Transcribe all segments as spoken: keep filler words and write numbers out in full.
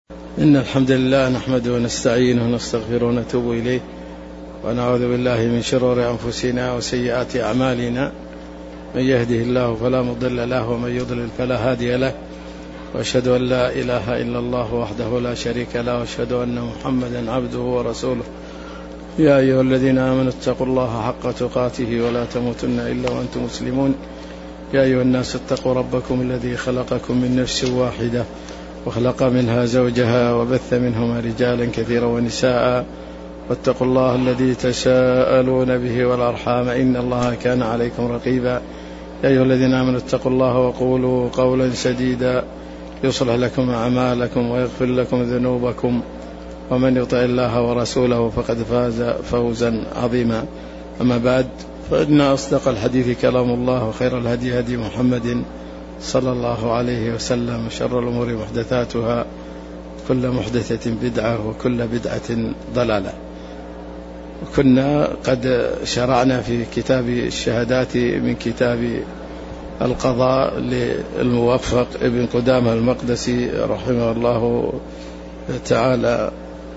إن الحمد لله نحمده ونستعينه ونستغفره ونتوب إليه ونعوذ بالله من شرور أنفسنا وسيئات أعمالنا، من يهده الله فلا مضل له ومن يضلل فلا هادي له، وأشهد أن لا إله إلا الله وحده لا شريك له، وأشهد أن محمدا عبده ورسوله. يا أيها الذين آمنوا اتقوا الله حق تقاته ولا تموتن إلا وأنتم مسلمون. يا أيها الناس اتقوا ربكم الذي خلقكم من نفس واحدة وخلق منها زوجها وبث منهما رجالا كثيرا ونساء، واتقوا الله الذي تساءلون به والأرحام إن الله كان عليكم رقيبا. يا أيها الذين آمنوا اتقوا الله وقولوا قولا سديدا يصلح لكم أعمالكم ويغفر لكم ذنوبكم، ومن يطع الله ورسوله فقد فاز فوزا عظيما. أما بعد، فإن أصدق الحديث كلام الله، وخير الهدي هدي محمد صلى الله عليه وسلم، وشر الأمور محدثاتها، كل محدثة بدعة وكل بدعة ضلالة. وكنا قد شرعنا في كتاب الشهادات من كتاب القضاء للموفق ابن قدامة المقدسي رحمه الله تعالى،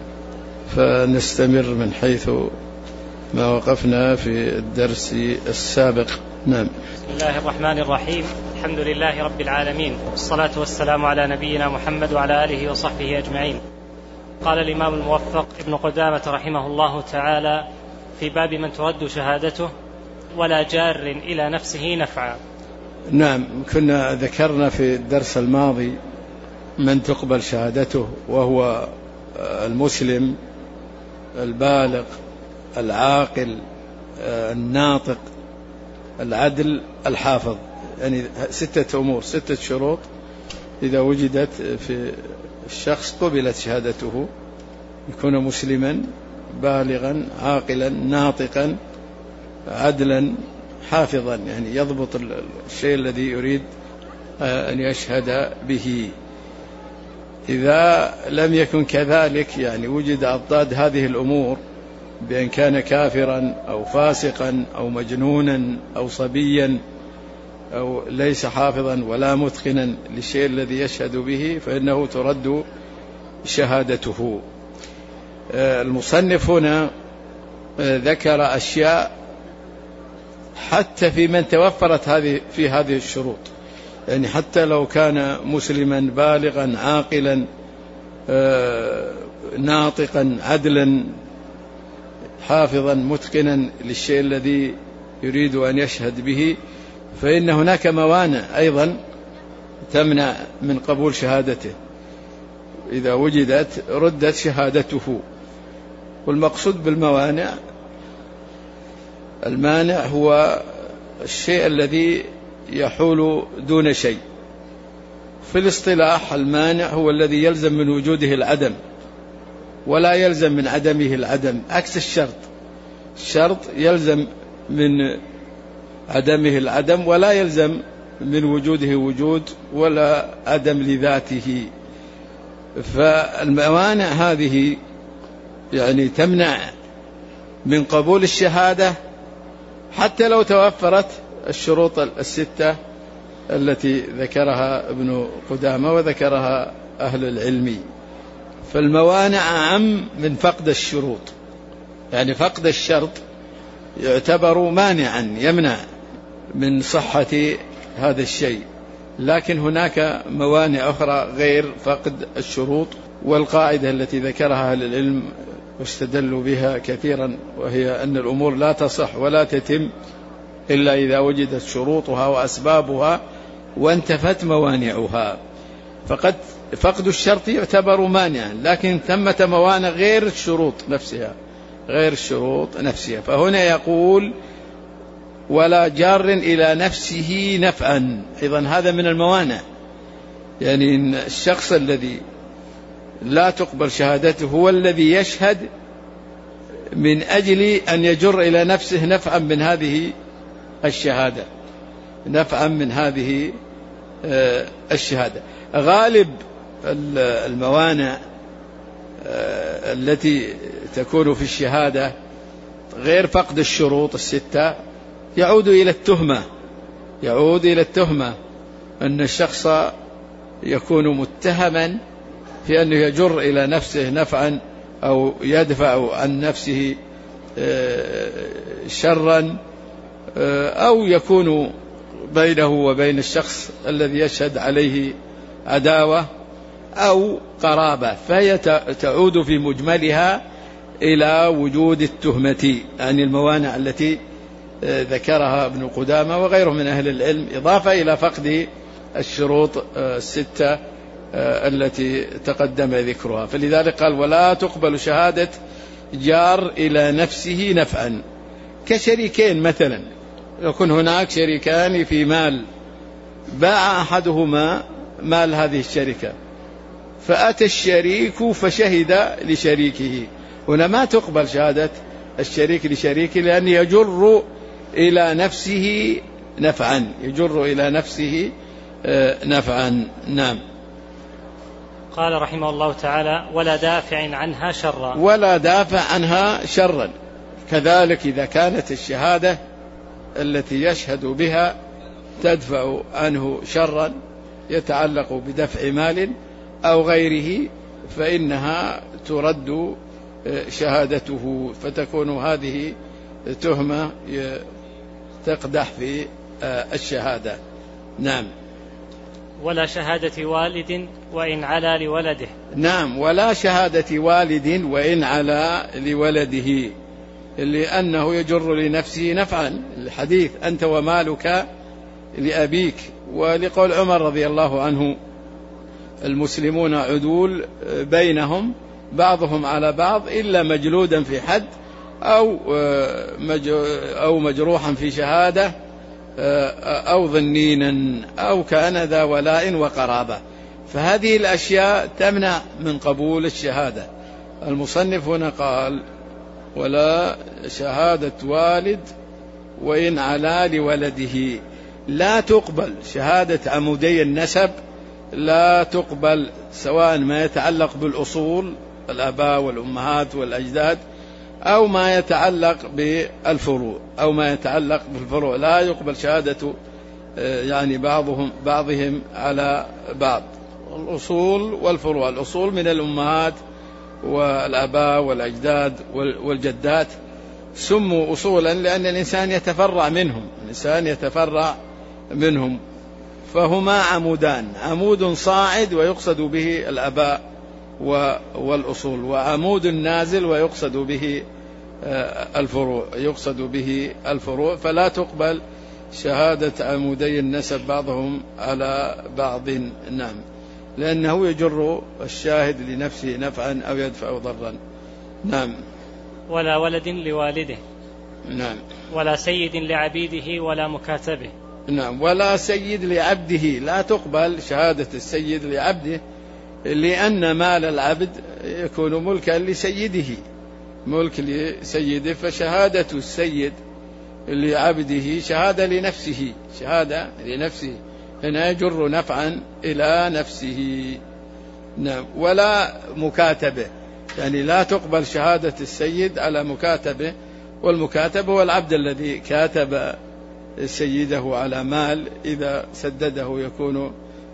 فنستمر من حيث ما وقفنا في الدرس السابق. نعم. بسم الله الرحمن الرحيم، الحمد لله رب العالمين، والصلاة والسلام على نبينا محمد وعلى آله وصحبه أجمعين. قال الإمام الموفق ابن قدامة رحمه الله تعالى في باب من ترد شهادته ولا جار إلى نفسه نفعا. نعم، كنا ذكرنا في الدرس الماضي من تقبل شهادته، وهو المسلم البالغ العاقل الناطق العدل الحافظ، يعني ستة أمور، ستة شروط إذا وجدت في الشخص قبلت شهادته: يكون مسلما بالغا عاقلا ناطقا عدلا حافظا، يعني يضبط الشيء الذي يريد أن يشهد به. إذا لم يكن كذلك، يعني وجد أضداد هذه الأمور، بأن كان كافرا أو فاسقا أو مجنونا أو صبيا أو ليس حافظا ولا متقنا للشيء الذي يشهد به، فإنه ترد شهادته. المصنف هنا ذكر أشياء حتى في من توفرت هذه في هذه الشروط، يعني حتى لو كان مسلما بالغا عاقلا ناطقا عدلا حافظا متقنا للشيء الذي يريد أن يشهد به، فإن هناك موانع أيضا تمنع من قبول شهادته. إذا وجدت ردت شهادته. والمقصود بالموانع، المانع هو الشيء الذي يحول دون شيء. في الاصطلاح المانع هو الذي يلزم من وجوده العدم ولا يلزم من عدمه العدم، عكس الشرط. الشرط يلزم من عدمه العدم ولا يلزم من وجوده وجود ولا عدم لذاته. فالموانع هذه يعني تمنع من قبول الشهادة حتى لو توفرت الشروط الستة التي ذكرها ابن قدامة وذكرها أهل العلم. فالموانع أعم من فقد الشروط، يعني فقد الشرط يعتبر مانعا يمنع من صحة هذا الشيء، لكن هناك موانع أخرى غير فقد الشروط. والقاعدة التي ذكرها أهل العلم واستدلوا بها كثيرا، وهي أن الأمور لا تصح ولا تتم إلا إذا وجدت شروطها وأسبابها وانتفت موانعها. فقد فقد الشرط يعتبر مانعا، لكن ثمة موانع غير الشروط نفسها، غير الشروط نفسها. فهنا يقول ولا جار إلى نفسه نفعا، أيضا هذا من الموانع، يعني إن الشخص الذي لا تقبل شهادته هو الذي يشهد من أجل أن يجر إلى نفسه نفعا من هذه الشهادة، نفعا من هذه الشهادة. غالب الموانع التي تكون في الشهادة غير فقد الشروط الستة يعود إلى التهمة، يعود إلى التهمة أن الشخص يكون متهما في أنه يجر إلى نفسه نفعا أو يدفع عن نفسه شرا، أو يكون بينه وبين الشخص الذي يشهد عليه عداوة أو قرابة، فهي تعود في مجملها إلى وجود التهمة، يعني الموانع التي ذكرها ابن قدامة وغيره من أهل العلم، إضافة إلى فقد الشروط الستة التي تقدم ذكرها. فلذلك قال ولا تقبل شهادة جار إلى نفسه نفعا، كشريكين مثلا، يكون هناك شريكان في مال، باع أحدهما مال هذه الشركة فأتى الشريك فشهد لشريكه، هنا ما تقبل شهادة الشريك لشريكه لأن يجر إلى نفسه نفعا، يجر إلى نفسه نفعا. نعم. قال رحمه الله تعالى ولا دافع عنها شرا، ولا دافع عنها شرا، كذلك إذا كانت الشهادة التي يشهد بها تدفع عنه شرا يتعلق بدفع مال أو غيره فإنها ترد شهادته، فتكون هذه تهمة تقدح في الشهادة. نعم. ولا شهادة والد وإن علا لولده. نعم، ولا شهادة والد وإن علا لولده، لأنه يجر لنفسه نفعا، الحديث أنت ومالك لأبيك، ولقول عمر رضي الله عنه المسلمون عدول بينهم بعضهم على بعض إلا مجلودا في حد أو أو مجروحا في شهادة أو ظنينا أو كان ذا ولاء وقرابة، فهذه الأشياء تمنع من قبول الشهادة. المصنف هنا قال ولا شهادة والد وإن علا لولده، لا تقبل شهادة عمودي النسب، لا تقبل سواء ما يتعلق بالأصول الآباء والأمهات والأجداد أو ما يتعلق بالفروع أو ما يتعلق بالفروع، لا يقبل شهادة يعني بعضهم بعضهم على بعض، الأصول والفروع، الأصول من الأمهات والآباء والأجداد والجدات سموا أصولا لأن الإنسان يتفرع منهم، الإنسان يتفرع منهم، فهما عمودان، عمود صاعد ويقصد به الآباء والأصول، وعمود نازل ويقصد به الفروع يقصد به الفروع، فلا تقبل شهادة عمودي النسب بعضهم على بعض. نعم، لأنه يجر الشاهد لنفسه نفعا أو يدفع ضرا. نعم. ولا ولد لوالده. نعم. ولا سيد لعبيده ولا مكاتبه. نعم. ولا سيد لعبده، لا تقبل شهادة السيد لعبده، لأن مال العبد يكون ملكا لسيده، ملك لسيده، فشهادة السيد لعبده شهادة لنفسه، شهادة لنفسه، هنا يجر نفعا إلى نفسه. نعم. ولا مكاتبه، يعني لا تقبل شهادة السيد على مكاتبه، والمكاتب هو العبد الذي كاتب سيده على مال إذا سدده يكون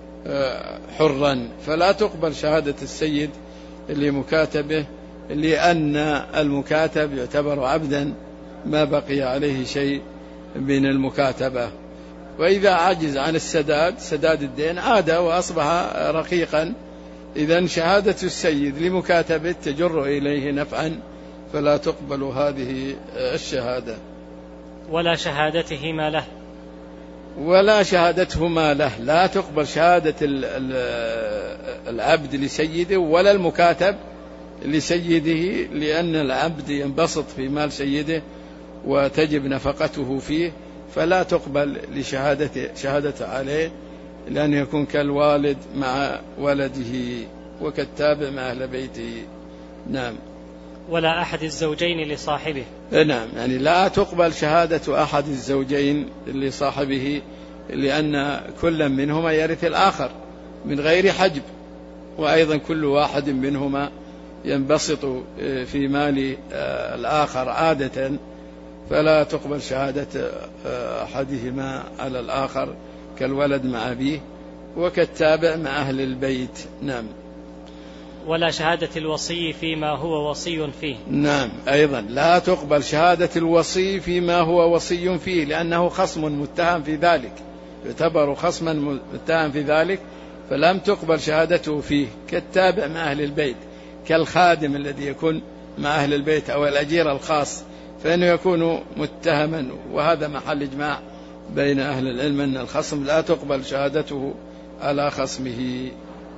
حرا، فلا تقبل شهادة السيد لمكاتبه، لأن المكاتب يعتبر عبدا ما بقي عليه شيء من المكاتبة، وإذا عجز عن السداد سداد الدين عاد وأصبح رقيقا، إذن شهادة السيد لمكاتبه تجر إليه نفعا، فلا تقبل هذه الشهادة. ولا شهادتهما له. ولا شهادتهما له، لا تقبل شهادة العبد لسيده ولا المكاتب لسيده، لأن العبد ينبسط في مال سيده وتجب نفقته فيه، فلا تقبل لشهادة شهادة عليه، لأن يكون كالوالد مع ولده وكالتابع مع أهل بيته. نعم. ولا أحد الزوجين لصاحبه. نعم، يعني لا تقبل شهادة أحد الزوجين لصاحبه، لأن كل منهما يرث الآخر من غير حجب، وأيضا كل واحد منهما ينبسط في مال الآخر عادة، فلا تقبل شهادة أحدهما على الآخر كالولد مع أبيه وكالتابع مع أهل البيت. نعم. ولا شهادة الوصي فيما هو وصي فيه. نعم، أيضا لا تقبل شهادة الوصي فيما هو وصي فيه، لأنه خصم متهم في ذلك، يعتبر خصما متهم في ذلك، فلم تقبل شهادته فيه، كالتابع مع أهل البيت، كالخادم الذي يكون مع أهل البيت أو الأجير الخاص، فإنه يكون متهما. وهذا محل إجماع بين أهل العلم أن الخصم لا تقبل شهادته على خصمه.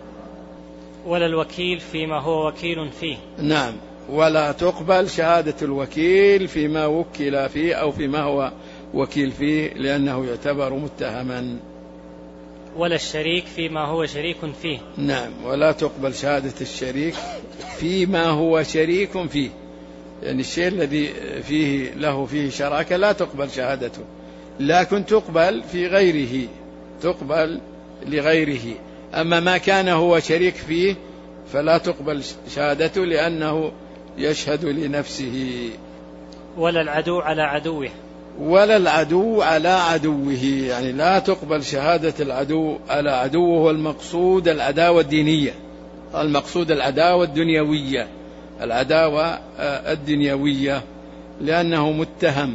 ولا الوكيل فيما هو وكيل فيه. نعم، ولا تقبل شهادة الوكيل فيما وكل فيه أو فيما هو وكيل فيه، لأنه يعتبر متهما. ولا الشريك فيما هو شريك فيه. نعم، ولا تقبل شهادة الشريك فيما هو شريك فيه، يعني الشيء الذي فيه له فيه شراكة لا تقبل شهادته، لكن تقبل في غيره، تقبل لغيره. أما ما كان هو شريك فيه فلا تقبل شهادته، لأنه يشهد لنفسه. ولا العدو على عدوه. ولا العدو على عدوه، يعني لا تقبل شهادة العدو على عدوه. والمقصود العداوة الدينية، المقصود العداوة الدنيوية، العداوة الدنيوية، لأنه متهم.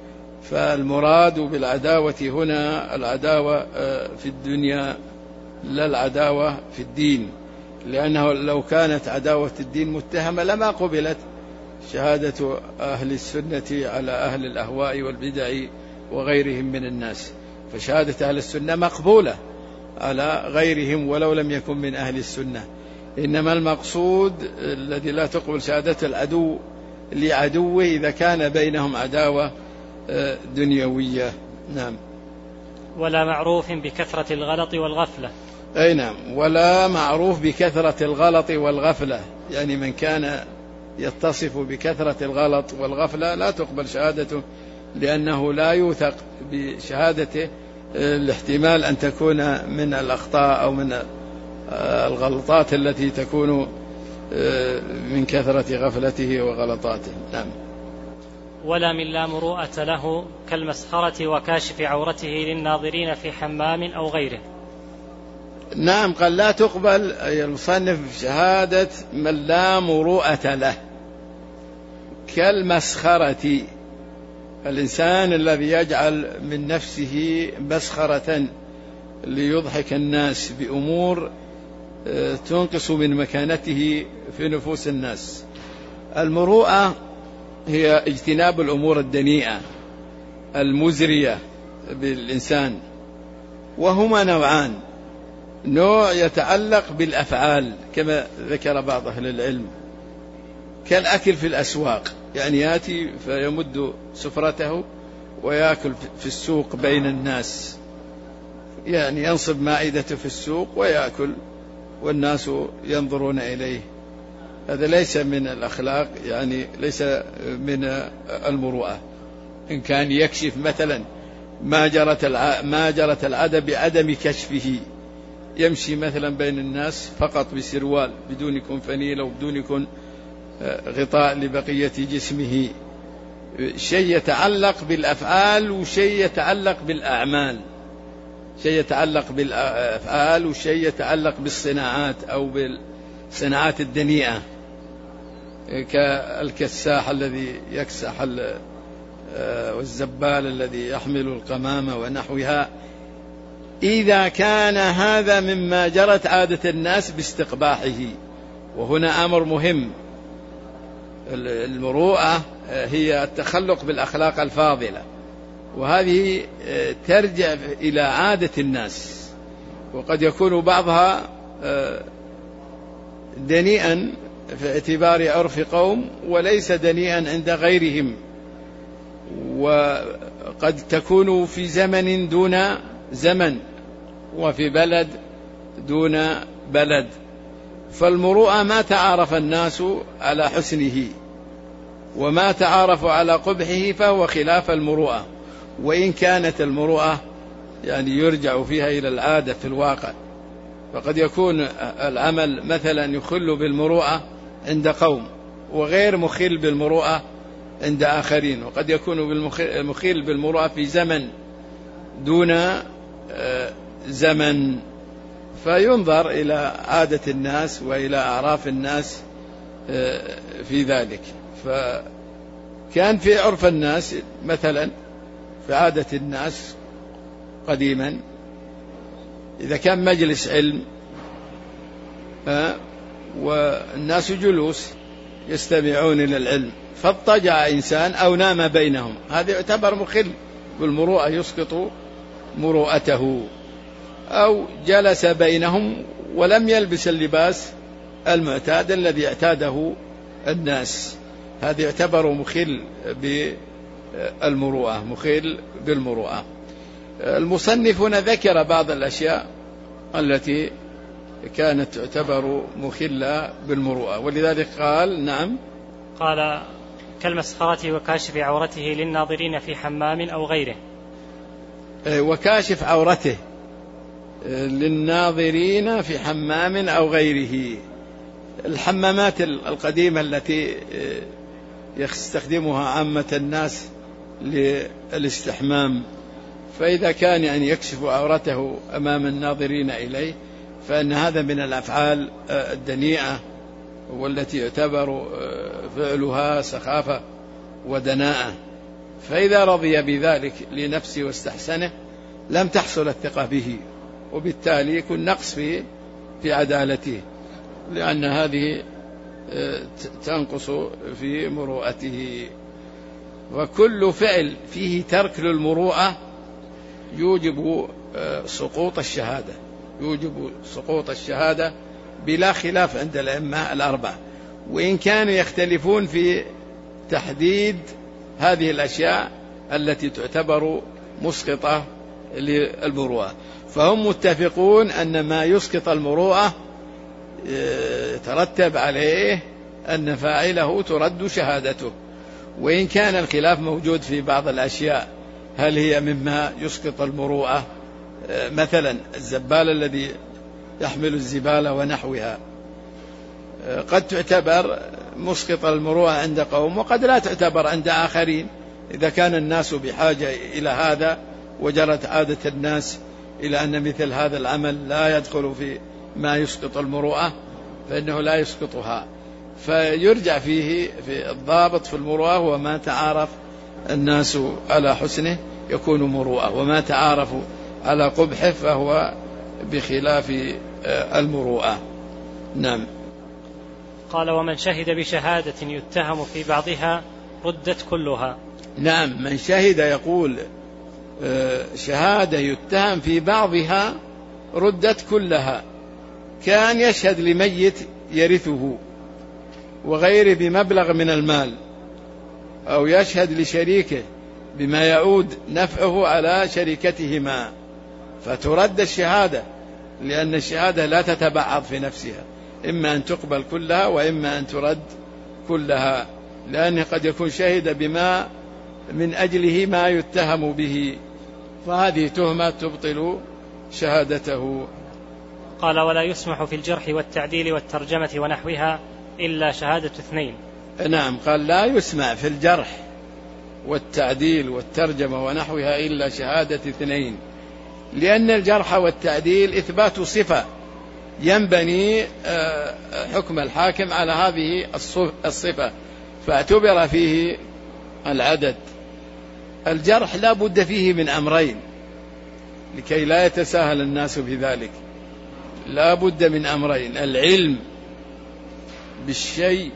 فالمراد بالعداوة هنا العداوة في الدنيا لا العداوة في الدين، لأنه لو كانت عداوة الدين متهمة لما قبلت شهادة أهل السنة على أهل الأهواء والبدع وغيرهم من الناس. فشهادة أهل السنة مقبولة على غيرهم ولو لم يكن من أهل السنة. إنما المقصود الذي لا تقبل شهادة العدو لعدوه إذا كان بينهم عداوة دنيوية. نعم. ولا معروف بكثرة الغلط والغفلة. أي نعم، ولا معروف بكثرة الغلط والغفلة، يعني من كان يتصف بكثرة الغلط والغفلة لا تقبل شهادته، لأنه لا يوثق بشهادته، الاحتمال أن تكون من الأخطاء أو من الغلطات التي تكون من كثرة غفلته وغلطاته. نعم. ولا من لا مروءة له كالمسخرة وكاشف عورته للناظرين في حمام أو غيره. نعم، قال لا تقبل المصنف شهادة من لا مروءة له، كالمسخرة، الإنسان الذي يجعل من نفسه مسخرة ليضحك الناس بأمور تنقص من مكانته في نفوس الناس. المروءة هي اجتناب الأمور الدنيئة المزرية بالإنسان، وهما نوعان: نوع يتعلق بالأفعال كما ذكر بعض أهل العلم، كالأكل في الأسواق، يعني يأتي فيمد سفرته ويأكل في السوق بين الناس، يعني ينصب مائدته في السوق ويأكل والناس ينظرون إليه. هذا ليس من الأخلاق، يعني ليس من المروءة. إن كان يكشف مثلا ما جرت ما جرت العادة بعدم كشفه، يمشي مثلا بين الناس فقط بسروال بدون كنفنيل أو بدون كن غطاء لبقية جسمه، شيء يتعلق بالأفعال وشيء يتعلق بالأعمال، شيء يتعلق بالأفعال وشيء يتعلق بالصناعات أو بالصناعات الدنيئة، كالكساح الذي يكسح والزبال الذي يحمل القمامة ونحوها. إذا كان هذا مما جرت عادة الناس باستقباحه، وهنا أمر مهم. المروءة هي التخلق بالأخلاق الفاضلة، وهذه ترجع إلى عادة الناس، وقد يكون بعضها دنيئا في اعتبار عرف قوم وليس دنيئا عند غيرهم، وقد تكون في زمن دون زمن وفي بلد دون بلد. فالمروءة ما تعارف الناس على حسنه وما تعارفوا على قبحه فهو خلاف المروءة، وإن كانت المروءة يعني يرجع فيها إلى العادة في الواقع. فقد يكون العمل مثلا يخل بالمروءة عند قوم وغير مخل بالمروءة عند آخرين، وقد يكون مخل بالمروءة في زمن دون زمن. فينظر إلى عادة الناس وإلى أعراف الناس في ذلك. فكان في عرف الناس مثلا في عادة الناس قديما إذا كان مجلس علم والناس جلوس يستمعون إلى العلم فاضطجع إنسان أو نام بينهم، هذا يعتبر مخل بالمروءة يسقط مروءته. أو جلس بينهم ولم يلبس اللباس المعتاد الذي اعتاده الناس، هذا يعتبر مخل بالمروءة مخل بالمروءة. المصنفون ذكر بعض الأشياء التي كانت تعتبر مخلة بالمروءة، ولذلك قال نعم قال كالمسخرة وكاشف عورته للناظرين في حمام أو غيره. وكاشف عورته للناظرين في حمام أو غيره، الحمامات القديمة التي يستخدمها عامة الناس للاستحمام، فإذا كان يعني يكشف عورته أمام الناظرين إليه فإن هذا من الأفعال الدنيئة والتي يعتبر فعلها سخافة ودناءة، فإذا رضي بذلك لنفسه واستحسنه لم تحصل الثقة به، وبالتالي يكون نقص في في عدالته، لأن هذه تنقص في مروءته. وكل فعل فيه ترك للمروءة يوجب سقوط الشهادة، يوجب سقوط الشهادة بلا خلاف عند الأئمة الأربعة، وإن كانوا يختلفون في تحديد هذه الأشياء التي تعتبر مسقطة للمروءة، فهم متفقون أن ما يسقط المروءة يترتب عليه أن فاعله ترد شهادته، وإن كان الخلاف موجود في بعض الأشياء هل هي مما يسقط المروءة، مثلا الزبال الذي يحمل الزبالة ونحوها قد تعتبر مسقط المروءة عند قوم وقد لا تعتبر عند آخرين، إذا كان الناس بحاجة إلى هذا وجرت عادة الناس إلى أن مثل هذا العمل لا يدخل في ما يسقط المروءة فإنه لا يسقطها، فيرجع فيه في الضابط في المروءة هو ما تعارف الناس على حسنه يكون مروءة، وما تعارفوا على قبحه فهو بخلاف المروءة. نعم. قال ومن شهد بشهادة يتهم في بعضها ردت كلها. نعم، من شهد يقول شهادة يتهم في بعضها ردت كلها، كان يشهد لميت يرثه وغيره بمبلغ من المال، أو يشهد لشريكه بما يعود نفعه على شركتهما، فترد الشهادة، لأن الشهادة لا تتبعض في نفسها، إما أن تقبل كلها وإما أن ترد كلها، لأنه قد يكون شهد بما من أجله ما يتهم به، فهذه تهمة تبطل شهادته. قال ولا يسمح في الجرح والتعديل والترجمة ونحوها إلا شهادة اثنين. نعم، قال لا يسمع في الجرح والتعديل والترجمة ونحوها إلا شهادة اثنين، لأن الجرح والتعديل إثبات صفة ينبني حكم الحاكم على هذه الصفة، فاعتبر فيه العدد. الجرح لا بد فيه من أمرين لكي لا يتساهل الناس بذلك، لا بد من أمرين: العلم بالشيء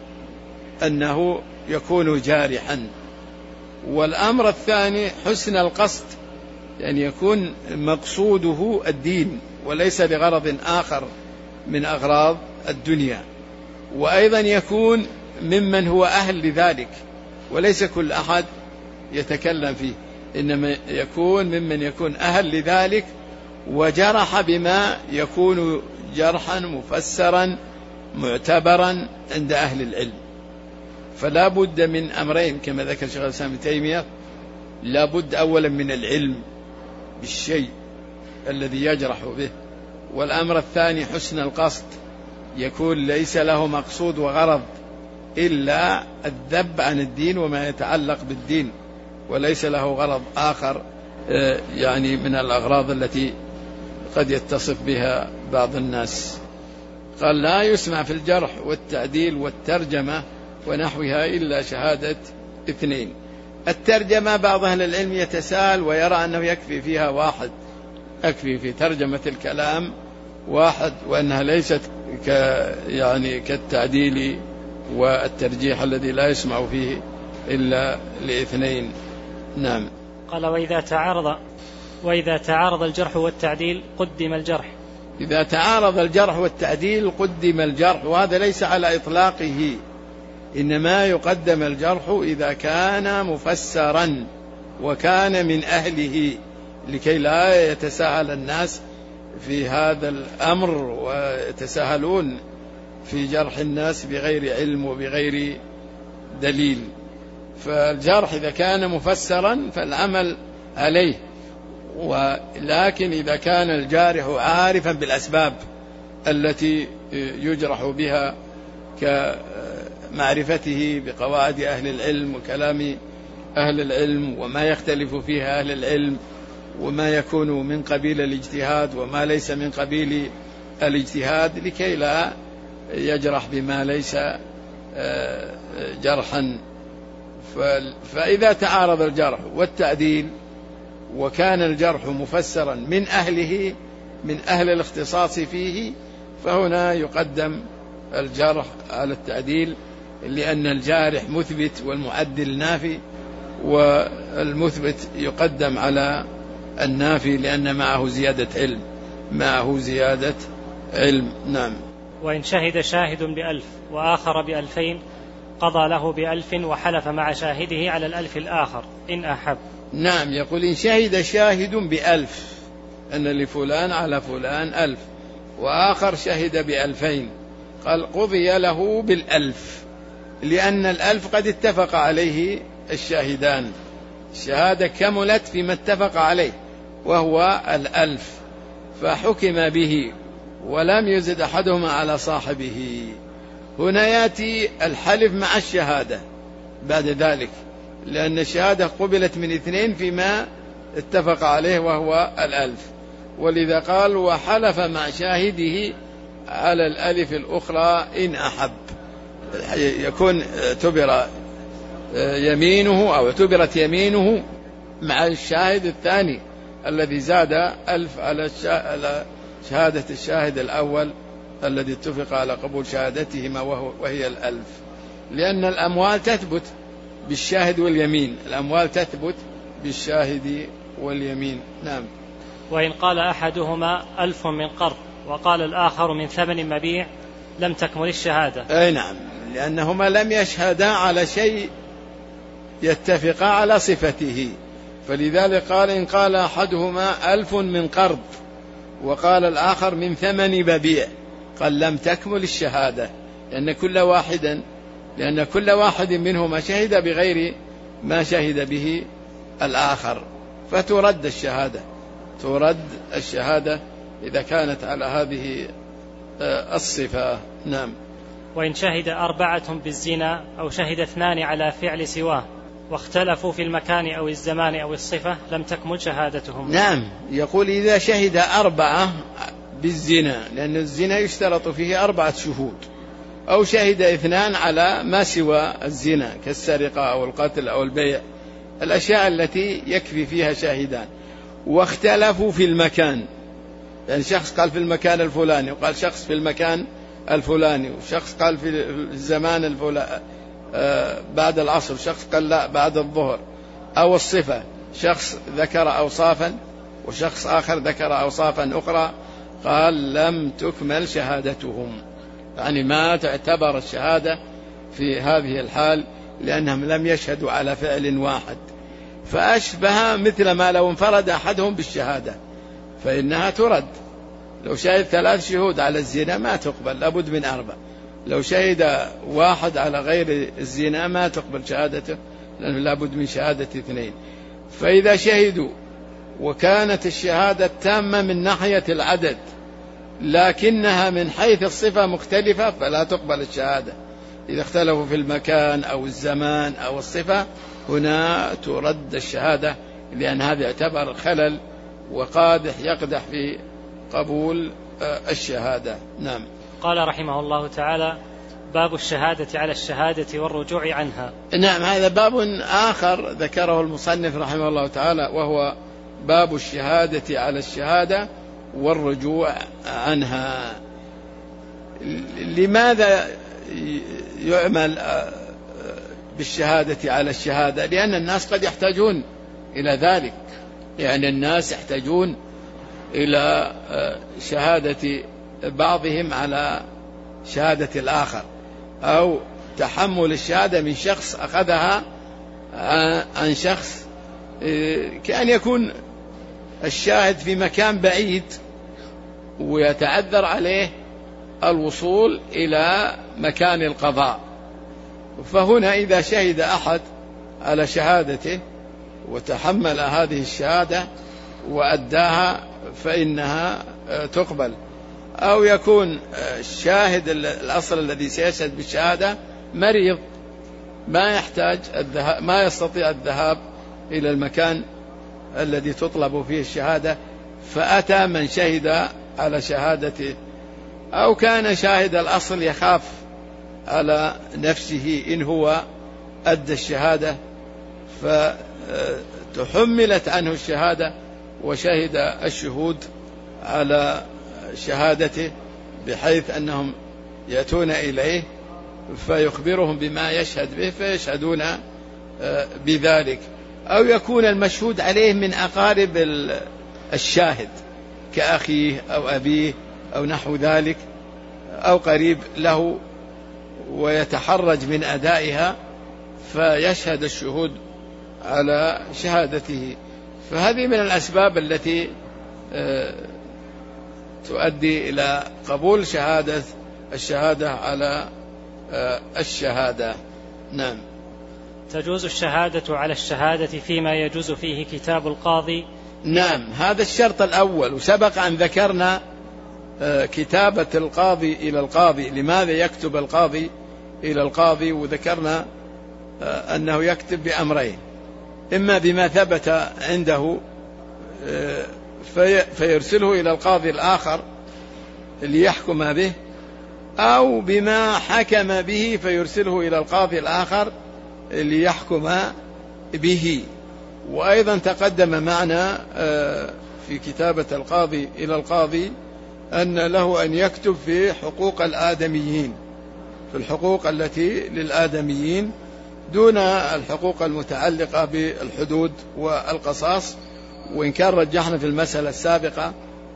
أنه يكون جارحا، والأمر الثاني حسن القصد، يعني يكون مقصوده الدين وليس لغرض آخر من أغراض الدنيا، وأيضا يكون ممن هو أهل لذلك، وليس كل أحد يتكلم فيه، إنما يكون ممن يكون أهل لذلك وجرح بما يكون جرحا مفسرا معتبرا عند أهل العلم. فلا بد من أمرين كما ذكر شيخ الإسلام ابن تيمية: لا بد أولا من العلم بالشيء الذي يجرح به، والأمر الثاني حسن القصد، يكون ليس له مقصود وغرض إلا الذب عن الدين وما يتعلق بالدين، وليس له غرض آخر يعني من الأغراض التي قد يتصف بها بعض الناس. قال لا يسمع في الجرح والتعديل والترجمة ونحوها إلا شهادة اثنين. الترجمة بعض أهل العلم يتساءل ويرى أنه يكفي فيها واحد، يكفي في ترجمة الكلام واحد، وأنها ليست ك يعني كالتعديل والترجيح الذي لا يسمع فيه إلا لاثنين. نعم. قال وإذا تعارض وإذا تعارض الجرح والتعديل قدم الجرح. إذا تعارض الجرح والتعديل قدم الجرح، وهذا ليس على إطلاقه، إنما يقدم الجرح إذا كان مفسرا وكان من أهله، لكي لا يتساهل الناس في هذا الأمر ويتساهلون في جرح الناس بغير علم وبغير دليل. فالجرح إذا كان مفسرا فالعمل عليه، ولكن إذا كان الجارح عارفا بالأسباب التي يجرح بها كمعرفته بقواعد أهل العلم وكلام أهل العلم وما يختلف فيها أهل العلم وما يكون من قبيل الاجتهاد وما ليس من قبيل الاجتهاد، لكي لا يجرح بما ليس جرحا. فإذا تعارض الجرح والتعديل وكان الجرح مفسرا من أهله، من أهل الاختصاص فيه، فهنا يقدم الجرح على التعديل، لأن الجارح مثبت والمعدل نافي، والمثبت يقدم على النافي لأن معه زيادة علم معه زيادة علم. نعم. وإن شهد شاهد بألف وآخر بألفين قضى له بألف وحلف مع شاهده على الألف الآخر إن أحب. نعم. يقول إن شهد شاهد بألف أن لفلان على فلان ألف، وآخر شهد بألفين، قال قضي له بالألف، لأن الألف قد اتفق عليه الشاهدان، الشهادة كملت فيما اتفق عليه وهو الألف، فحكم به ولم يزد أحدهما على صاحبه. هنا يأتي الحلف مع الشهادة بعد ذلك، لأن الشهادة قبلت من اثنين فيما اتفق عليه وهو الألف، ولذا قال وحلف مع شاهده على الألف الأخرى إن أحب، يكون اعتبر يمينه أو اعتبرت يمينه مع الشاهد الثاني الذي زاد ألف على شهادة الشاهد الأول الذي اتفق على قبول شهادتهما وهي الألف، لأن الأموال تثبت بالشاهد واليمين، الأموال تثبت بالشاهد واليمين. نعم. وإن قال أحدهما ألف من قرض وقال الآخر من ثمن مبيع لم تكمل الشهادة. أي نعم، لأنهما لم يشهدا على شيء يتفقا على صفته، فلذلك قال إن قال أحدهما ألف من قرض وقال الآخر من ثمن مبيع، قال لم تكمل الشهادة، لأن كل واحدا لأن كل واحد منهما شهد بغير ما شهد به الآخر، فترد الشهادة ترد الشهادة إذا كانت على هذه الصفة. نعم. وإن شهد أربعة بالزنا أو شهد اثنان على فعل سواه واختلفوا في المكان أو الزمان أو الصفة لم تكمل شهادتهم. نعم. يقول إذا شهد أربعة بالزنا، لأن الزنا يشترط فيه أربعة شهود، أو شهد اثنان على ما سوى الزنا كالسرقة أو القتل أو البيع، الأشياء التي يكفي فيها شاهدان، واختلفوا في المكان، يعني شخص قال في المكان الفلاني وقال شخص في المكان الفلاني، وشخص قال في الزمان الفلاني بعد العصر، شخص قال لا بعد الظهر، أو الصفة شخص ذكر أوصافا وشخص آخر ذكر أوصافا أخرى، قال لم تكمل شهادتهم، يعني ما تعتبر الشهادة في هذه الحال لأنهم لم يشهدوا على فعل واحد، فأشبه مثل ما لو انفرد أحدهم بالشهادة فإنها ترد. لو شهد ثلاث شهود على الزنا ما تقبل، لابد من أربع. لو شهد واحد على غير الزنا ما تقبل شهادته، لأنه لابد من شهادة اثنين. فإذا شهدوا وكانت الشهادة تامة من ناحية العدد لكنها من حيث الصفة مختلفة فلا تقبل الشهادة. إذا اختلفوا في المكان أو الزمان أو الصفة هنا ترد الشهادة، لأن هذا يعتبر خلل وقادح يقدح في قبول الشهادة. نعم. قال رحمه الله تعالى: باب الشهادة على الشهادة والرجوع عنها. نعم، هذا باب آخر ذكره المصنف رحمه الله تعالى، وهو باب الشهادة على الشهادة والرجوع عنها. لماذا يعمل بالشهادة على الشهادة؟ لأن الناس قد يحتاجون إلى ذلك، يعني الناس يحتاجون إلى شهادة بعضهم على شهادة الآخر، أو تحمل الشهادة من شخص أخذها عن شخص، كأن يكون الشاهد في مكان بعيد ويتعذر عليه الوصول إلى مكان القضاء، فهنا إذا شهد أحد على شهادته وتحمل هذه الشهادة وأداها فإنها تقبل. أو يكون الشاهد الأصل الذي سيشهد بالشهادة مريض ما يحتاج الذهاب، ما يستطيع الذهاب إلى المكان الذي تطلب فيه الشهادة، فأتى من شهد على شهادته. أو كان شاهد الأصل يخاف على نفسه إن هو أدى الشهادة فتحملت عنه الشهادة وشهد الشهود على شهادته، بحيث أنهم يأتون إليه فيخبرهم بما يشهد به فيشهدون بذلك. أو يكون المشهود عليه من أقارب الشاهد كأخيه أو أبيه أو نحو ذلك، أو قريب له ويتحرج من أدائها فيشهد الشهود على شهادته. فهذه من الأسباب التي تؤدي إلى قبول شهادة الشهادة على الشهادة. نعم. تجوز الشهادة على الشهادة فيما يجوز فيه كتاب القاضي. نعم، هذا الشرط الأول. وسبق أن ذكرنا كتابة القاضي إلى القاضي، لماذا يكتب القاضي إلى القاضي، وذكرنا أنه يكتب بأمرين: إما بما ثبت عنده فيرسله إلى القاضي الآخر ليحكم به، أو بما حكم به فيرسله إلى القاضي الآخر ليحكم به. وأيضا تقدم معنا في كتابة القاضي إلى القاضي أن له أن يكتب في حقوق الآدميين، في الحقوق التي للآدميين دون الحقوق المتعلقة بالحدود والقصاص. وإن كان رجحنا في المسألة السابقة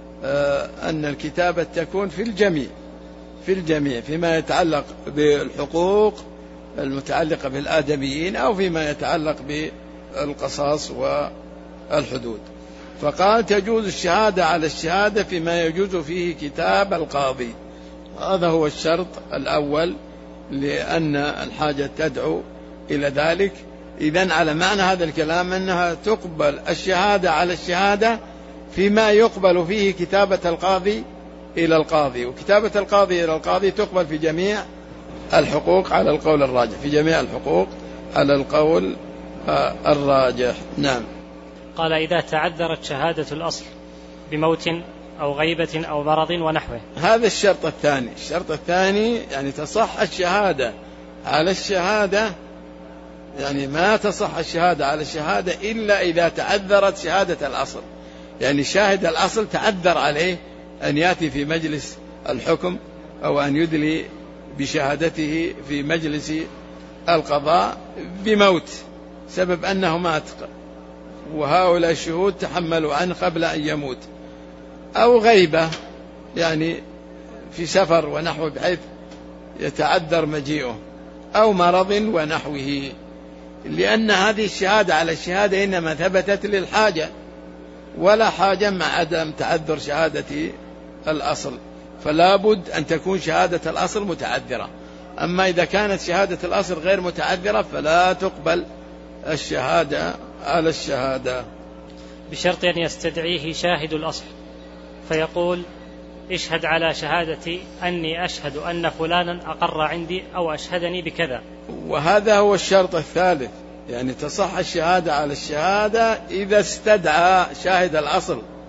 أن الكتابة تكون في الجميع في الجميع فيما يتعلق بالحقوق المتعلقة بالآدميين أو فيما يتعلق بالقصاص والحدود. فقال: تجوز الشهادة على الشهادة فيما يجوز فيه كتاب القاضي. هذا هو الشرط الأول، لأن الحاجة تدعو إلى ذلك. إذن على معنى هذا الكلام أنها تقبل الشهادة على الشهادة فيما يقبل فيه كتابة القاضي إلى القاضي، وكتابة القاضي إلى القاضي تقبل في جميع الحقوق على القول الراجح، في جميع الحقوق على القول الراجح. نعم. قال: إذا تعذرت شهادة الأصل بموت أو غيبة أو مرض ونحوه. هذا الشرط الثاني. الشرط الثاني يعني تصح الشهادة على الشهادة، يعني ما تصح الشهادة على الشهادة إلا إذا تعذرت شهادة الأصل، يعني شاهد الأصل تعذر عليه أن يأتي في مجلس الحكم أو أن يدلي بشهادته في مجلس القضاء بموت، سبب أنه مات وهؤلاء الشهود تحملوا عنه قبل أن يموت، أو غيبة يعني في سفر ونحوه بحيث يتعذر مجيئه، أو مرض ونحوه. لأن هذه الشهادة على الشهادة إنما ثبتت للحاجة، ولا حاجة مع عدم تعذر شهادة الأصل، فلا بد أن تكون شهادة الأصل متعذرة. أما إذا كانت شهادة الأصل غير متعذرة فلا تقبل الشهادة على الشهادة، بشرط أن يستدعيه شاهد الأصل فيقول: اشهد على شهادتي أني أشهد أن فلانا أقر عندي أو أشهدني بكذا. وهذا هو الشرط الثالث، يعني تصح الشهادة على الشهادة إذا استدعى شاهد الأصل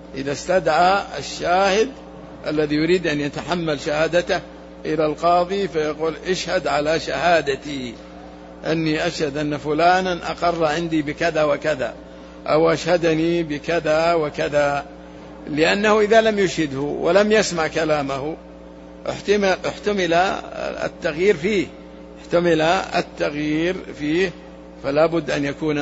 إذا استدعى الشاهد الذي يريد أن يتحمل شهادته إلى القاضي فيقول اشهد على شهادتي أني أشهد أن فلانا أقر عندي بكذا وكذا أو أشهدني بكذا وكذا، لأنه إذا لم يشهده ولم يسمع كلامه احتمل, احتمل التغيير فيه احتمل التغيير فيه فلا بد أن يكون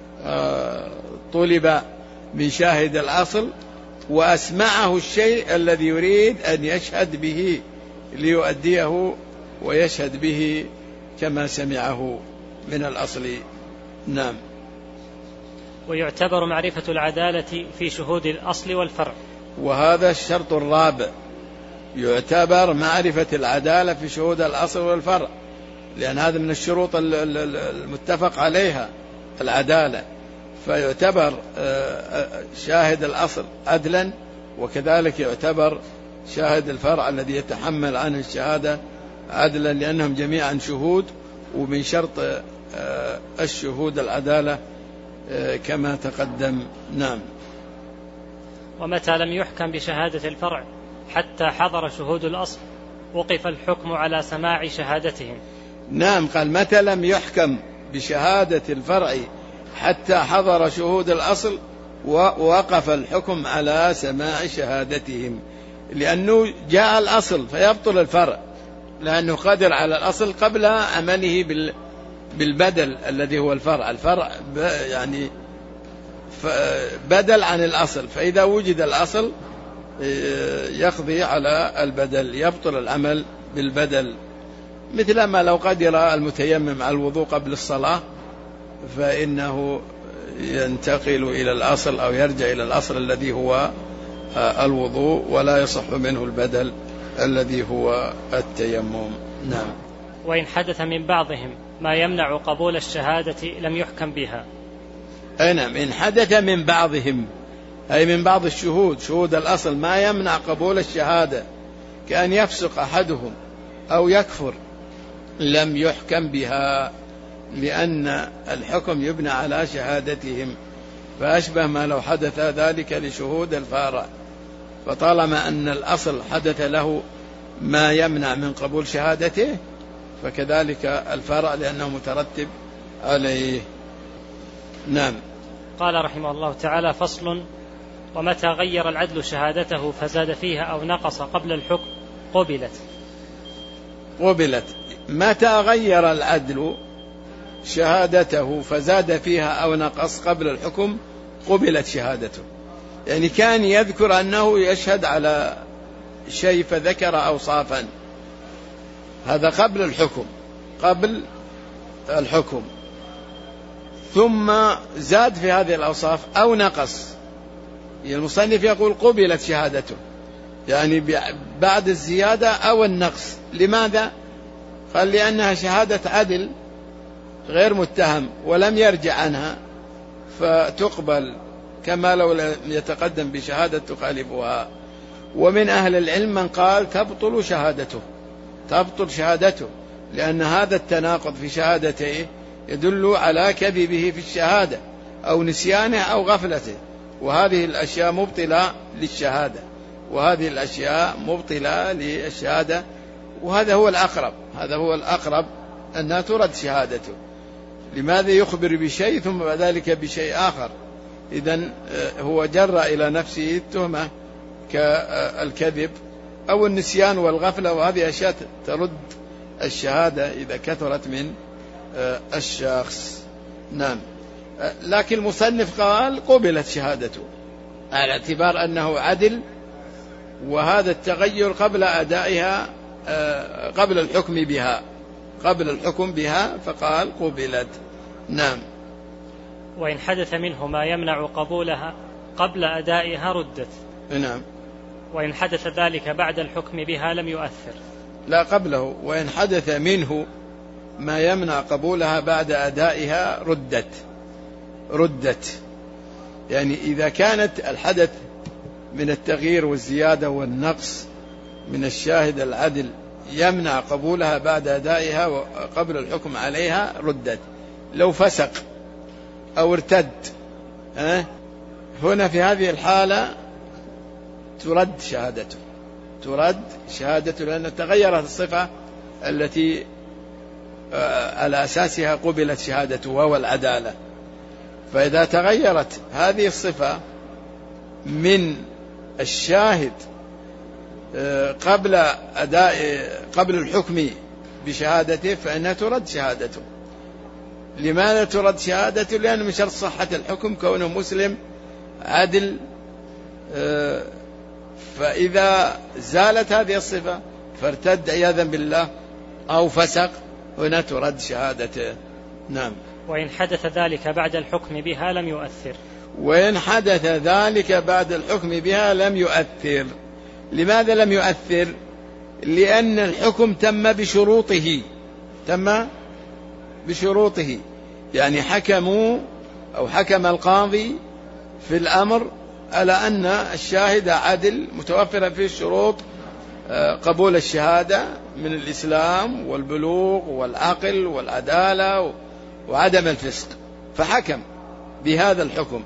طلب من شاهد الأصل وأسمعه الشيء الذي يريد أن يشهد به ليؤديه ويشهد به كما سمعه من الأصل. نعم. ويعتبر معرفة العدالة في شهود الأصل والفرع. وهذا الشرط الرابع، يعتبر معرفة العدالة في شهود الأصل والفرع، لأن هذا من الشروط المتفق عليها العدالة، فيعتبر شاهد الأصل عدلا، وكذلك يعتبر شاهد الفرع الذي يتحمل عنه الشهادة عدلا، لأنهم جميعا شهود، ومن شرط الشهود العدالة كما تقدم. نعم. ومتى لم يحكم بشهادة الفرع حتى حضر شهود الأصل وقف الحكم على سماع شهادتهم. نعم، قال متى لم يحكم بشهادة الفرع حتى حضر شهود الأصل ووقف الحكم على سماع شهادتهم، لأنه جاء الأصل فيبطل الفرع، لأنه قادر على الأصل قبل عمله بالبدل الذي هو الفرع. الفرع يعني بدل عن الأصل، فإذا وجد الأصل يقضي على البدل، يبطل العمل بالبدل، مثل ما لو قدر المتيمم على الوضوء قبل الصلاة فإنه ينتقل إلى الأصل أو يرجع إلى الأصل الذي هو الوضوء، ولا يصح منه البدل الذي هو التيمم. نعم. وإن حدث من بعضهم ما يمنع قبول الشهادة لم يحكم بها. أي نعم، إن حدث من بعضهم أي من بعض الشهود شهود الأصل ما يمنع قبول الشهادة، كأن يفسق أحدهم أو يكفر، لم يحكم بها، لأن الحكم يبنى على شهادتهم، فأشبه ما لو حدث ذلك لشهود الفارع، فطالما أن الأصل حدث له ما يمنع من قبول شهادته فكذلك الفرع لأنه مترتب عليه. نعم. قال رحمه الله تعالى: فصل: ومتى غير العدل شهادته فزاد فيها أو نقص قبل الحكم قبلت. قبلت. متى غير العدل شهادته فزاد فيها أو نقص قبل الحكم قبلت شهادته، يعني كان يذكر أنه يشهد على شيء فذكر أوصافا، هذا قبل الحكم قبل الحكم ثم زاد في هذه الأوصاف أو نقص، المصنف يقول قبلت شهادته، يعني بعد الزيادة أو النقص. لماذا؟ قال لأنها شهادة عدل غير متهم ولم يرجع عنها فتقبل، كما لو لم يتقدم بشهادة تخالفها. ومن أهل العلم من قال تبطل شهادته تبطل شهادته لأن هذا التناقض في شهادته يدل على كذبه في الشهادة أو نسيانه أو غفلته، وهذه الأشياء مبطلة للشهادة وهذه الأشياء مبطلة للشهادة، وهذا هو الأقرب هذا هو الأقرب أنها ترد شهادته. لماذا يخبر بشيء ثم بعد ذلك بشيء آخر؟ إذن هو جرى إلى نفسه التهمة كالكذب أو النسيان والغفلة، وهذه أشياء ترد الشهادة إذا كثرت من الشخص. نعم. لكن المصنف قال قبلت شهادته على اعتبار أنه عدل، وهذا التغير قبل أدائها قبل الحكم بها قبل الحكم بها فقال قبلت. نعم. وإن حدث منه ما يمنع قبولها قبل أدائها ردت. نعم. وإن حدث ذلك بعد الحكم بها لم يؤثر. لا، قبله. وإن حدث منه ما يمنع قبولها بعد أدائها ردت ردت يعني إذا كانت الحدث من التغيير والزيادة والنقص من الشاهد العدل يمنع قبولها بعد أدائها وقبل الحكم عليها ردت. لو فسق أو ارتد هنا في هذه الحالة ترد شهادته، ترد شهادته لأن تغيرت الصفة التي على أساسها قبلت شهادته وهو العدالة. فإذا تغيرت هذه الصفة من الشاهد قبل أداء قبل الحكم بشهادته فإنها ترد شهادته. لماذا ترد شهادته؟ لأنه من شرط صحة الحكم كونه مسلم عدل. فإذا زالت هذه الصفة فارتد عياذا بالله أو فسق هنا ترد شهادته. نعم. وإن حدث ذلك بعد الحكم بها لم يؤثر. وإن حدث ذلك بعد الحكم بها لم يؤثر. لماذا لم يؤثر؟ لأن الحكم تم بشروطه، تم بشروطه، يعني حكموا أو حكم القاضي في الأمر على أن الشاهد عدل متوفرة فيه الشروط قبول الشهادة من الإسلام والبلوغ والعقل والعدالة وعدم الفسق، فحكم بهذا الحكم.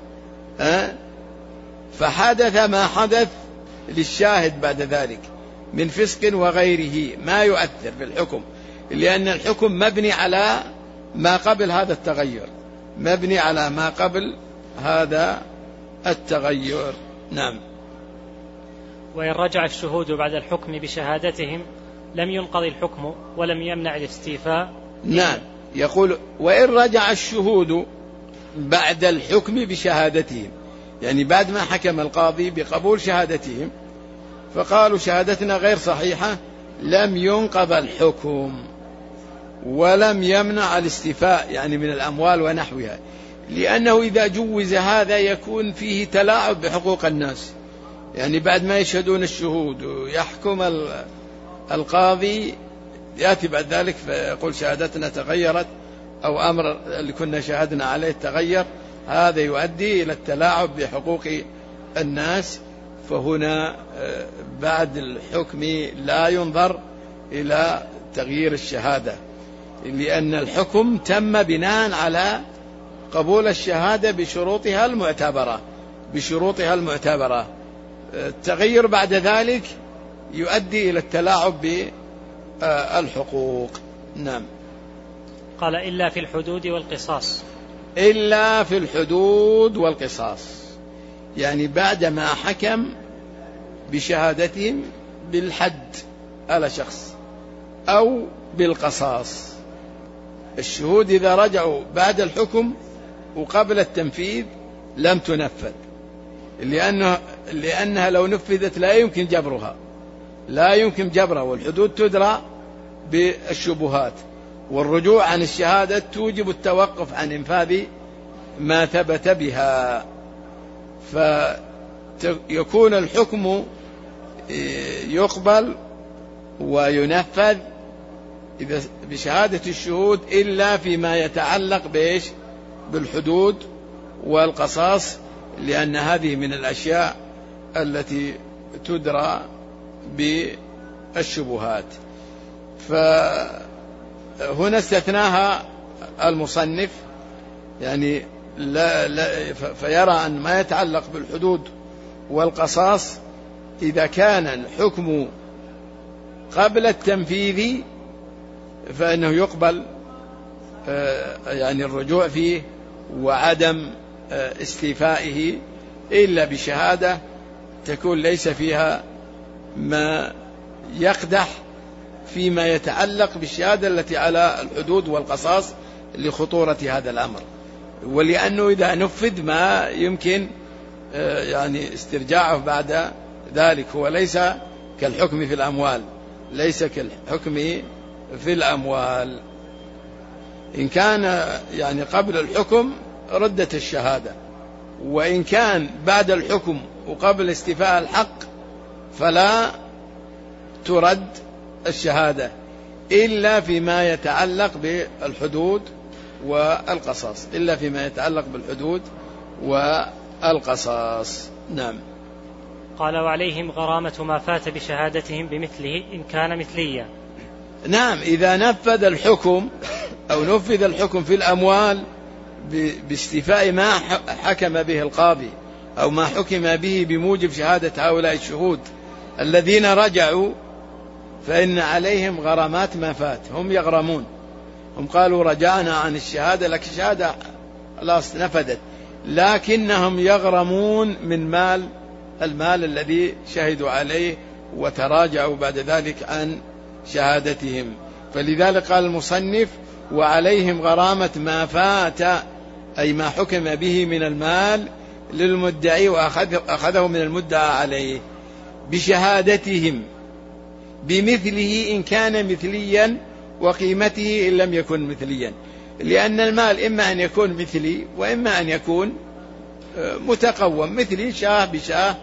فحدث ما حدث للشاهد بعد ذلك من فسق وغيره ما يؤثر في الحكم، لأن الحكم مبني على ما قبل هذا التغير، مبني على ما قبل هذا التغير. نعم. وإن رجع الشهود بعد الحكم بشهادتهم لم ينقضي الحكم ولم يمنع الاستيفاء. نعم. يقول وإن رجع الشهود بعد الحكم بشهادتهم، يعني بعد ما حكم القاضي بقبول شهادتهم فقالوا شهادتنا غير صحيحة، لم ينقض الحكم ولم يمنع الاستيفاء يعني من الأموال ونحوها، لأنه إذا جوز هذا يكون فيه تلاعب بحقوق الناس. يعني بعد ما يشهدون الشهود ويحكم القاضي يأتي بعد ذلك فيقول شهادتنا تغيرت أو أمر اللي كنا شاهدنا عليه تغير، هذا يؤدي إلى التلاعب بحقوق الناس. فهنا بعد الحكم لا ينظر إلى تغيير الشهادة، لأن الحكم تم بناء على قبول الشهادة بشروطها المعتبرة، بشروطها المعتبرة. التغير بعد ذلك يؤدي إلى التلاعب بالحقوق. نعم. قال إلا في الحدود والقصاص. إلا في الحدود والقصاص، يعني بعدما حكم بشهادتهم بالحد على شخص أو بالقصاص. الشهود إذا رجعوا بعد الحكم وقبل التنفيذ لم تنفذ، لأنه لأنها لو نفذت لا يمكن جبرها، لا يمكن جبرها، والحدود تدرى بالشبهات، والرجوع عن الشهادة توجب التوقف عن إنفاذ ما ثبت بها. فيكون الحكم يقبل وينفذ إذا بشهادة الشهود إلا فيما يتعلق بإيش؟ بالحدود والقصاص، لأن هذه من الأشياء التي تدرى بالشبهات. فهنا استثناها المصنف، يعني لا لا فيرى أن ما يتعلق بالحدود والقصاص إذا كان الحكم قبل التنفيذ فإنه يقبل يعني الرجوع فيه وعدم استيفائه إلا بشهادة تكون ليس فيها ما يقدح فيما يتعلق بالشهادة التي على الحدود والقصاص لخطورة هذا الأمر، ولأنه إذا نفذ ما يمكن يعني استرجاعه بعد ذلك. هو ليس كالحكم في الأموال، ليس كالحكم في الأموال. إن كان يعني قبل الحكم ردت الشهادة، وإن كان بعد الحكم وقبل استيفاء الحق فلا ترد الشهادة إلا فيما يتعلق بالحدود والقصاص، إلا فيما يتعلق بالحدود والقصاص. نعم. قال وعليهم غرامة ما فات بشهادتهم بمثله إن كان مثليا. نعم. إذا نفذ الحكم أو نفذ الحكم في الأموال باستيفاء ما حكم به القاضي أو ما حكم به بموجب شهادة هؤلاء الشهود الذين رجعوا، فإن عليهم غرامات ما فات. هم يغرمون، هم قالوا رجعنا عن الشهادة، لكن الشهادة خلاص نفدت، لكنهم يغرمون من مال المال الذي شهدوا عليه وتراجعوا بعد ذلك عن شهادتهم. فلذلك قال المصنف وعليهم غرامة ما فات، أي ما حكم به من المال للمدعي وأخذه من المدعى عليه بشهادتهم بمثله إن كان مثليا وقيمته إن لم يكن مثليا، لأن المال إما أن يكون مثلي وإما أن يكون متقوم. مثلي شاه بشاه،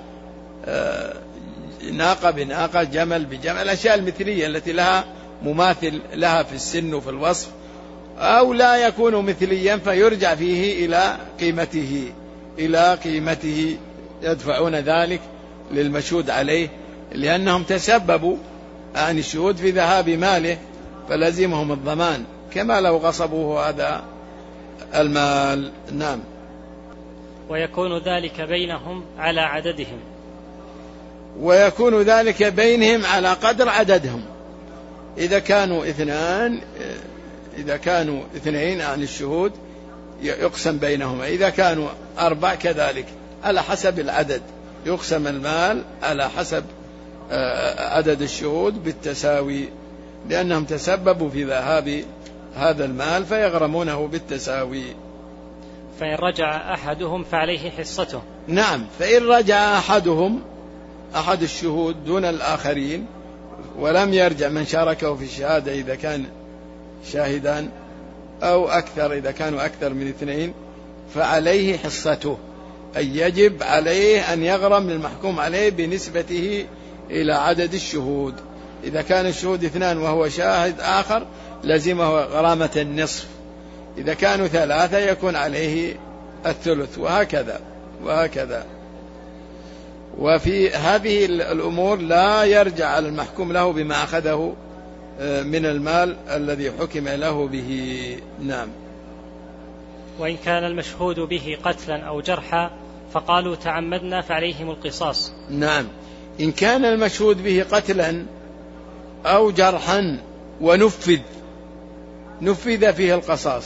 ناقة بناقة، جمل بجمل، الأشياء المثلية التي لها مماثل لها في السن وفي الوصف. أو لا يكون مثليا فيرجع فيه إلى قيمته إلى قيمته يدفعون ذلك للمشهود عليه، لأنهم تسببوا عن الشهود في ذهاب ماله، فلزمهم الضمان كما لو غصبوه هذا المال. نعم. ويكون ذلك بينهم على عددهم، ويكون ذلك بينهم على قدر عددهم. إذا كانوا اثنان إذا كانوا اثنين عن الشهود يقسم بينهما، إذا كانوا أربع كذلك على حسب العدد، يقسم المال على حسب عدد الشهود بالتساوي، لأنهم تسببوا في ذهاب هذا المال فيغرمونه بالتساوي. فإن رجع أحدهم فعليه حصته. نعم، فإن رجع أحدهم أحد الشهود دون الآخرين ولم يرجع من شاركه في الشهادة إذا كان شاهدان أو أكثر، إذا كانوا أكثر من اثنين فعليه حصته، أي يجب عليه أن يغرم المحكوم عليه بنسبته إلى عدد الشهود. إذا كان الشهود اثنان وهو شاهد آخر لزمه غرامة النصف، إذا كانوا ثلاثة يكون عليه الثلث، وهكذا وهكذا. وفي هذه الأمور لا يرجع على المحكوم له بما أخذه من المال الذي حكم له به. نعم. وإن كان المشهود به قتلا أو جرحا فقالوا تعمدنا فعليهم القصاص. نعم، إن كان المشهود به قتلا أو جرحا ونفذ نفذ فيه القصاص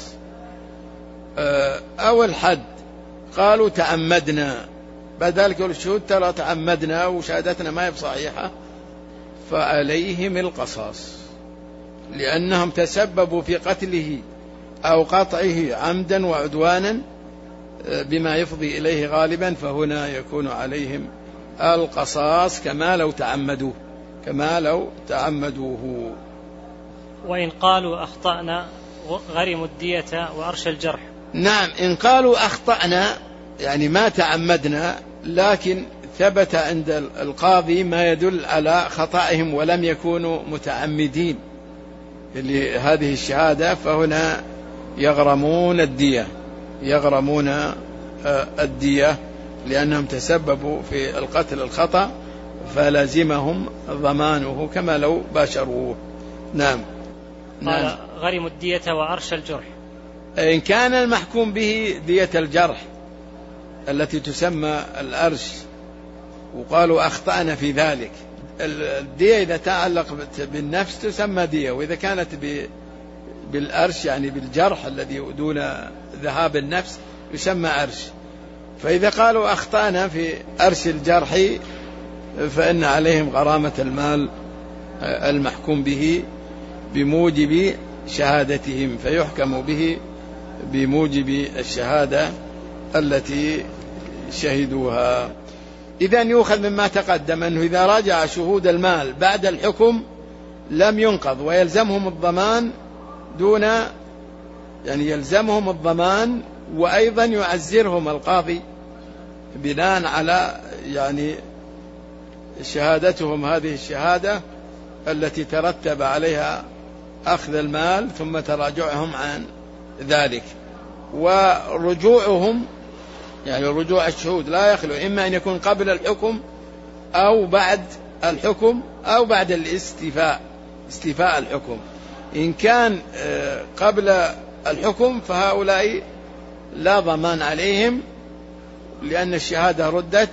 أو الحد، قالوا تعمدنا، بعد ذلك الشهود ترى تعمدنا وشهادتنا ما هي بصحيحة، فعليهم القصاص لأنهم تسببوا في قتله أو قطعه عمدا وعدوانا بما يفضي إليه غالبا، فهنا يكون عليهم القصاص كما لو تعمدوه كما لو تعمدوه. وإن قالوا أخطأنا غرموا الدية وأرش الجرح. نعم، إن قالوا أخطأنا يعني ما تعمدنا، لكن ثبت عند القاضي ما يدل على خطأهم ولم يكونوا متعمدين لهذه الشهادة، فهنا يغرمون الدية يغرمون الدية لأنهم تسببوا في القتل الخطأ، فلازمهم ضمانه كما لو باشروه. نعم. قال غرموا الدية وأرش الجرح. إن كان المحكوم به دية الجرح التي تسمى الأرش، وقالوا أخطأنا في ذلك، الدية إذا تعلقت بالنفس تسمى دية، وإذا كانت بالأرش يعني بالجرح الذي دون ذهاب النفس يسمى أرش. فإذا قالوا أخطأنا في أرش الجرح فإن عليهم غرامة المال المحكوم به بموجب شهادتهم، فيحكم به بموجب الشهادة التي شهدوها. إذن يؤخذ مما تقدم أنه إذا راجع شهود المال بعد الحكم لم ينقض، ويلزمهم الضمان دون يعني يلزمهم الضمان، وأيضا يعزرهم القاضي بناء على يعني شهادتهم هذه الشهادة التي ترتب عليها أخذ المال ثم تراجعهم عن ذلك. ورجوعهم يعني رجوع الشهود لا يخلو إما أن يكون قبل الحكم أو بعد الحكم أو بعد الاستيفاء استيفاء الحكم. إن كان قبل الحكم فهؤلاء لا ضمان عليهم، لأن الشهادة ردت،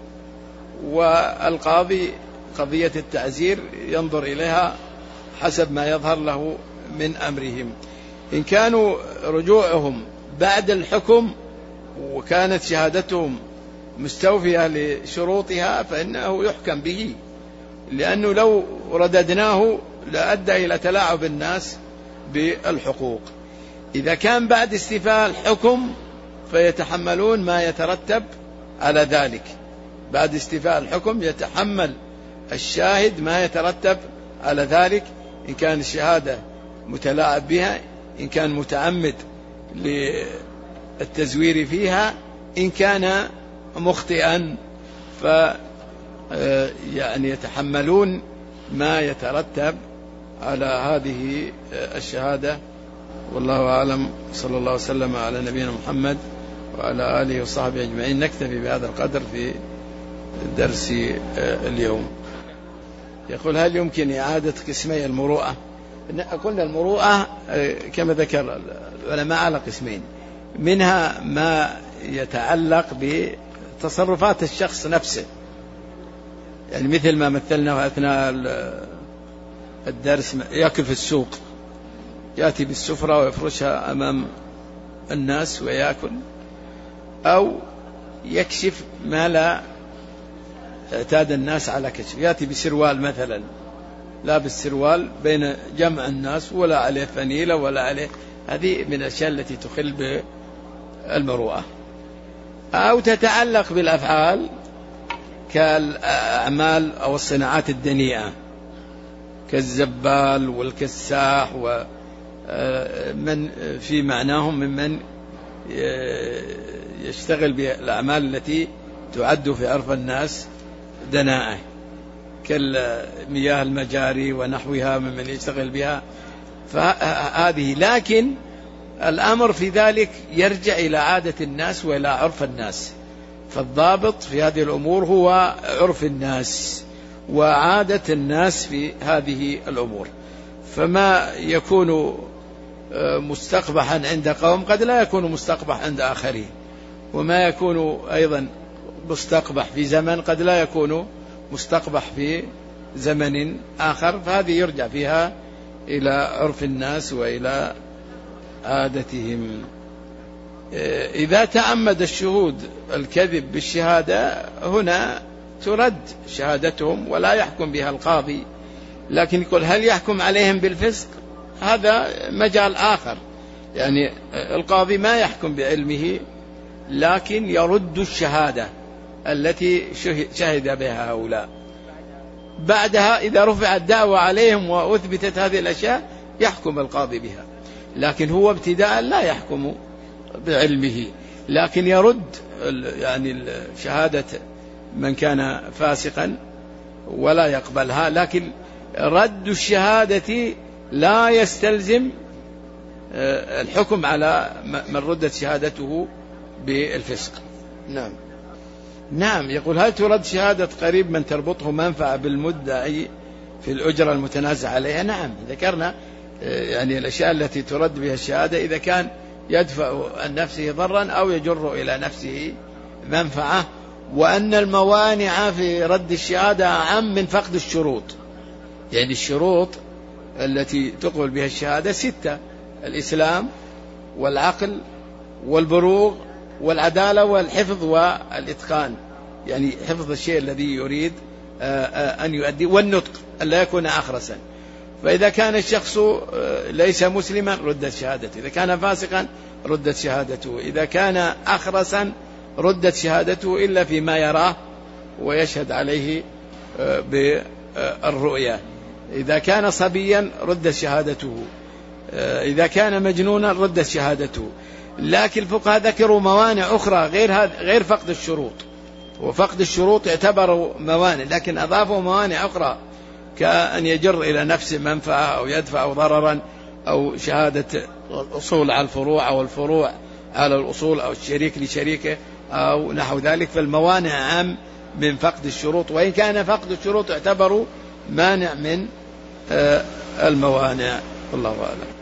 والقاضي قضية التعزير ينظر إليها حسب ما يظهر له من أمرهم. إن كانوا رجوعهم بعد الحكم وكانت شهادتهم مستوفية لشروطها فإنه يحكم به، لأنه لو رددناه لأدى إلى تلاعب الناس بالحقوق. إذا كان بعد استيفاء الحكم فيتحملون ما يترتب على ذلك. بعد استيفاء الحكم يتحمل الشاهد ما يترتب على ذلك، إن كان الشهادة متلاعب بها، إن كان متعمد للتزوير فيها، إن كان مخطئا، ف يعني يتحملون ما يترتب على هذه الشهادة. والله أعلم. صلى الله وسلم على نبينا محمد وعلى آله وصحبه أجمعين. نكتفي بهذا القدر في درس اليوم. يقول: هل يمكن إعادة قسمي المروءة؟ قلنا المروءة كما ذكر العلماء على قسمين، منها ما يتعلق بتصرفات الشخص نفسه، يعني مثل ما مثلنا أثناء الدرس، يأكل في السوق، يأتي بالسفرة ويفرشها أمام الناس ويأكل، أو يكشف ما لا اعتاد الناس على كشف، يأتي بسروال مثلا، لابس سروال بين جمع الناس ولا عليه فنيلة ولا عليه، هذه من الأشياء التي تخل بالمروءة. أو تتعلق بالأفعال كالأعمال أو الصناعات الدنيئة كالزبال والكساح ومن في معناهم ممن يشتغل بالأعمال التي تعد في عرف الناس دناءة، كالمياه المجاري ونحوها ممن يشتغل بها، فهذه. لكن الأمر في ذلك يرجع إلى عادة الناس وإلى عرف الناس، فالضابط في هذه الأمور هو عرف الناس وعادة الناس في هذه الأمور. فما يكون مستقبحا عند قوم قد لا يكون مستقبح عند آخرين، وما يكون أيضا مستقبح في زمن قد لا يكون مستقبح في زمن آخر، فهذه يرجع فيها إلى عرف الناس وإلى عادتهم. إذا تعمد الشهود الكذب بالشهادة هنا ترد شهادتهم ولا يحكم بها القاضي، لكن يقول هل يحكم عليهم بالفسق؟ هذا مجال آخر، يعني القاضي ما يحكم بعلمه لكن يرد الشهادة التي شهد بها هؤلاء. بعدها إذا رفعت دعوة عليهم وأثبتت هذه الأشياء يحكم القاضي بها، لكن هو ابتداء لا يحكم بعلمه، لكن يرد يعني شهادة من كان فاسقا ولا يقبلها. لكن رد الشهادة لا يستلزم الحكم على من ردت شهادته بالفسق. نعم. نعم. يقول: هل ترد شهادة قريب من تربطه منفعة بالمدعي في الأجرة المتنازع عليها؟ نعم، ذكرنا يعني الأشياء التي ترد بها الشهادة إذا كان يدفع عن نفسه ضرا أو يجر إلى نفسه منفعة، وأن الموانع في رد الشهادة أعم من فقد الشروط. يعني الشروط التي تقبل بها الشهادة ستة: الإسلام والعقل والبلوغ والعدالة والحفظ والإتقان، يعني حفظ الشيء الذي يريد أن يؤدي، والنطق أن لا يكون أخرسا. فإذا كان الشخص ليس مسلما ردت شهادته، إذا كان فاسقا ردت شهادته، إذا كان أخرسا ردت شهادته إلا فيما يراه ويشهد عليه بالرؤيا، إذا كان صبيا ردت شهادته، إذا كان مجنونا ردت شهادته. لكن الفقهاء ذكروا موانع أخرى غير غير فقد الشروط، وفقد الشروط يعتبر موانع، لكن أضافوا موانع أخرى كأن يجر إلى نفسه منفعة أو يدفع ضررا، أو شهادة الأصول على الفروع أو الفروع على الأصول، أو الشريك لشريكه أو نحو ذلك. فالموانع عام من فقد الشروط، وإن كان فقد الشروط يعتبر مانع من الموانع. والله أعلم.